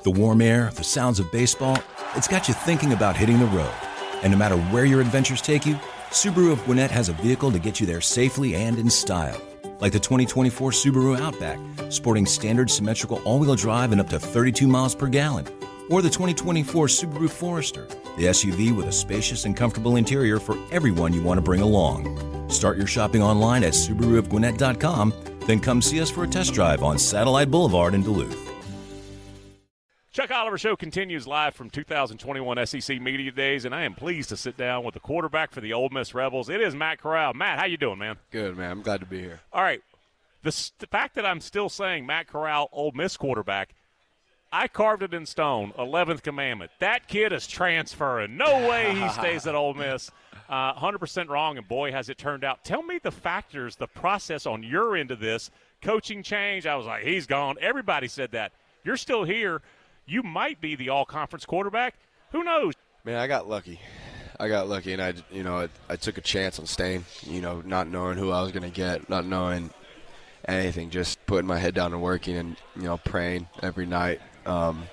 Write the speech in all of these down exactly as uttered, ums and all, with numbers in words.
The warm air, the sounds of baseball, it's got you thinking about hitting the road. And no matter where your adventures take you, Subaru of Gwinnett has a vehicle to get you there safely and in style. Like the twenty twenty-four Subaru Outback, sporting standard symmetrical all-wheel drive and up to thirty-two miles per gallon. Or the twenty twenty-four Subaru Forester, the S U V with a spacious and comfortable interior for everyone you want to bring along. Start your shopping online at Subaru of Gwinnett dot com, then come see us for a test drive on Satellite Boulevard in Duluth. Chuck Oliver Show continues live from two thousand twenty-one S E C Media Days, and I am pleased to sit down with the quarterback for the Ole Miss Rebels. It is Matt Corral. Matt, how you doing, man? Good, man. I'm glad to be here. All right. The, the fact that I'm still saying Matt Corral, Ole Miss quarterback, I carved it in stone, eleventh commandment. That kid is transferring. No way he stays at Ole Miss. Uh, one hundred percent wrong, and boy, has it turned out. Tell me the factors, the process on your end of this. Coaching change, I was like, he's gone. Everybody said that. You're still here. You might be the all-conference quarterback. Who knows? Man, I got lucky. I got lucky, and I, you know, I, I took a chance on staying, you know, not knowing who I was going to get, not knowing anything, just putting my head down and working and, you know, praying every night. Um,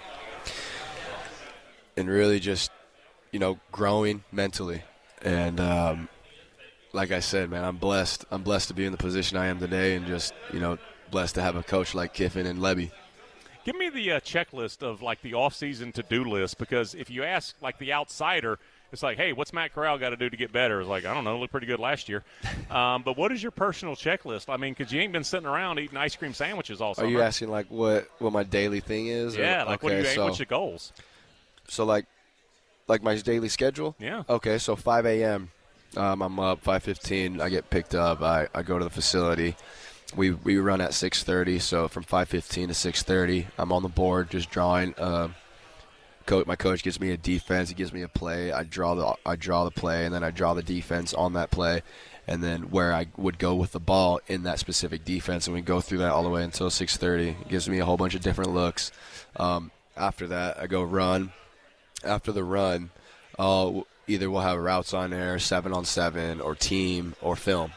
and really just, you know, growing mentally. And um, like I said, man, I'm blessed. I'm blessed to be in the position I am today and just, you know, blessed to have a coach like Kiffin and Lebby. Give me the uh, checklist of, like, the off-season to-do list, because if you ask, like, the outsider, it's like, hey, what's Matt Corral got to do to get better? It's like, I don't know, looked pretty good last year. Um, but what is your personal checklist? I mean, because you ain't been sitting around eating ice cream sandwiches all summer. Are you asking, like, what, what my daily thing is? Yeah, or, like, okay, what do you so, what's your goals? So, like, like my daily schedule? Yeah. Okay, so five a.m., um, I'm up, five fifteen, I get picked up, I, I go to the facility. We we run at six thirty, so from five fifteen to six thirty, I'm on the board just drawing. Uh, coach, my coach gives me a defense, he gives me a play. I draw the I draw the play, and then I draw the defense on that play, and then where I would go with the ball in that specific defense, and we go through that all the way until six thirty. It gives me a whole bunch of different looks. Um, after that, I go run. After the run, uh, either we'll have routes on air, seven on seven, or team, or film,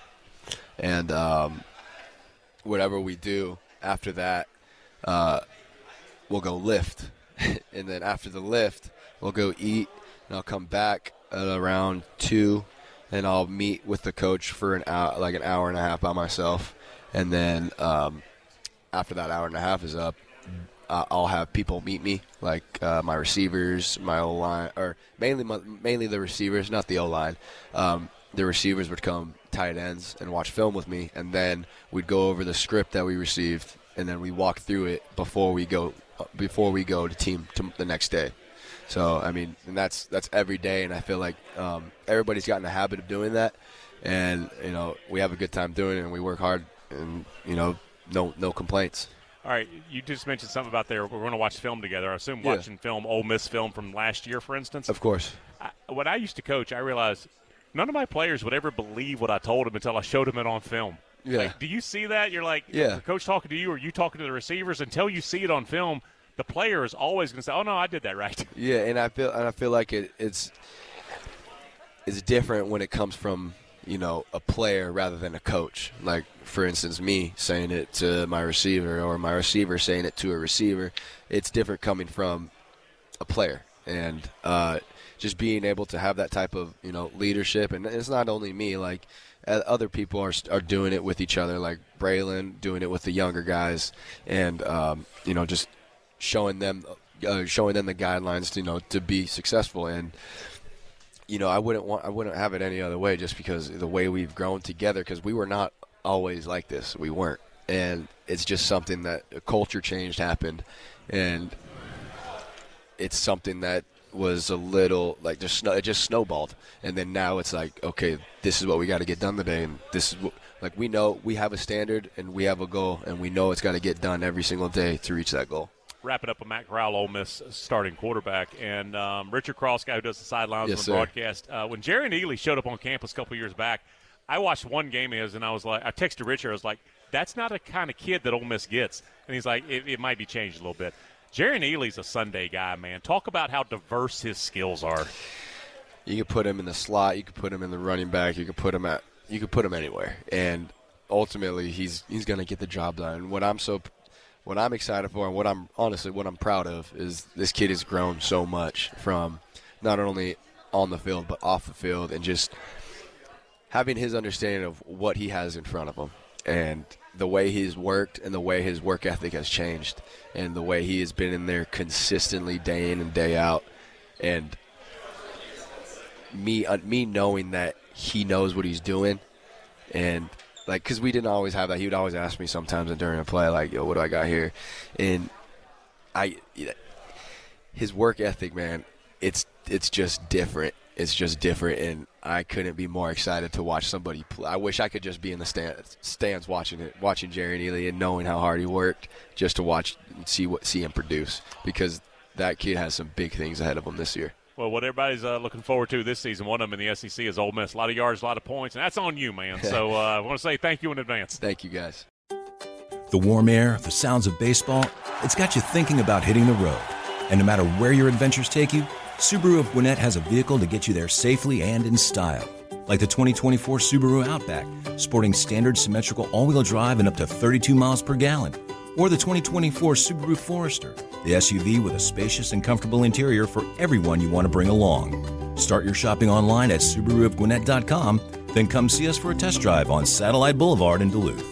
and um, whatever we do after that, uh, we'll go lift. And then after the lift, we'll go eat, and I'll come back at around two, and I'll meet with the coach for an hour, like an hour and a half by myself. And then um, after that hour and a half is up, uh, I'll have people meet me, like uh, my receivers, my O-line, or mainly my, mainly the receivers, not the O-line. Um, the receivers would come tight ends and watch film with me, and then we'd go over the script that we received, and then we walk through it before we go before we go to team to the next day. So I mean, and that's that's every day, and I feel like um, everybody's gotten a habit of doing that, and you know we have a good time doing it, and we work hard, and you know no no complaints. All right, you just mentioned something about there. We're going to watch film together. I assume Yeah. watching film, Ole Miss film from last year, for instance. Of course. I, when I used to coach, I realized none of my players would ever believe what I told them until I showed them it on film. Yeah. Like, do you see that? You're like, Yeah. the coach talking to you or you talking to the receivers. Until you see it on film, the player is always going to say, oh, no, I did that right. Yeah, and I feel and I feel like it, it's it's different when it comes from, you know, a player rather than a coach. Like, for instance, me saying it to my receiver or my receiver saying it to a receiver. It's different coming from a player. And uh, just being able to have that type of, you know, leadership. And it's not only me. Like, other people are are doing it with each other, like Braylon doing it with the younger guys. And, um, you know, just showing them uh, showing them the guidelines to, you know, to be successful. And, you know, I wouldn't want I wouldn't have it any other way, just because of the way we've grown together, because we were not always like this. We weren't. And it's just something that a culture change happened, and it's something that was a little like just it just snowballed. And then now it's like, okay, this is what we got to get done today, and this is what, like, we know we have a standard and we have a goal, and we know it's got to get done every single day to reach that goal. Wrapping up with Matt Corral, Ole Miss starting quarterback, and um, Richard Cross, guy who does the sidelines Yes, on the sir. broadcast. Uh, when Jerry Neely showed up on campus a couple years back, I watched one game of his, and I was like, I texted Richard, I was like, that's not a kind of kid that Ole Miss gets. And he's like, it, it might be changed a little bit. Jerry Neely's a Sunday guy, man. Talk about how diverse his skills are. You could put him in the slot, you could put him in the running back, you could put him at you could put him anywhere, and ultimately he's he's going to get the job done. What I'm so what I'm excited for and what I'm honestly what I'm proud of is this kid has grown so much from not only on the field but off the field, and just having his understanding of what he has in front of him and the way he's worked and the way his work ethic has changed and the way he has been in there consistently day in and day out. And me uh, me knowing that he knows what he's doing, and like, because we didn't always have that. He would always ask me sometimes during a play, like, yo, what do I got here? And I, his work ethic, man, it's it's just different. It's just different, and I couldn't be more excited to watch somebody play. I wish I could just be in the stands, stands watching it, watching Jerry Neely and knowing how hard he worked just to watch and see what see him produce, because that kid has some big things ahead of him this year. Well, what everybody's uh, looking forward to this season, one of them in the S E C is Ole Miss. A lot of yards, a lot of points, and that's on you, man. So uh, I want to say thank you in advance. Thank you, guys. The warm air, the sounds of baseball, it's got you thinking about hitting the road. And no matter where your adventures take you, Subaru of Gwinnett has a vehicle to get you there safely and in style. Like the twenty twenty-four Subaru Outback, sporting standard symmetrical all-wheel drive and up to thirty-two miles per gallon. Or the twenty twenty-four Subaru Forester, the S U V with a spacious and comfortable interior for everyone you want to bring along. Start your shopping online at Subaru of Gwinnett dot com, then come see us for a test drive on Satellite Boulevard in Duluth.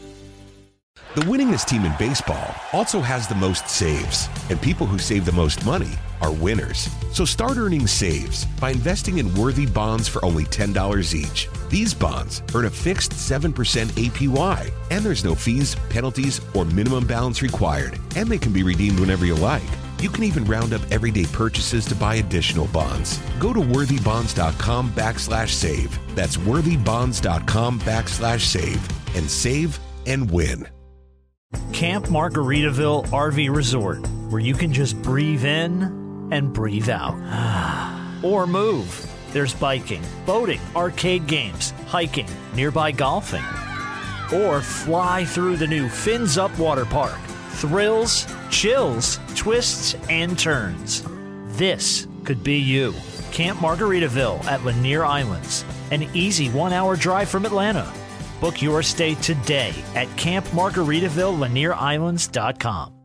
The winningest team in baseball also has the most saves, and people who save the most money are winners. So start earning saves by investing in Worthy bonds for only ten dollars each. These bonds earn a fixed seven percent A P Y, and there's no fees, penalties, or minimum balance required, and they can be redeemed whenever you like. You can even round up everyday purchases to buy additional bonds. Go to worthybonds.com backslash save. That's worthybonds.com backslash save, and save and win. Camp Margaritaville R V Resort, where you can just breathe in and breathe out. Or move. There's biking, boating, arcade games, hiking, nearby golfing. Or fly through the new Fins Up Water Park. Thrills, chills, twists, and turns. This could be you. Camp Margaritaville at Lanier Islands, an easy one-hour drive from Atlanta. Book your stay today at camp margaritaville lanier islands dot com.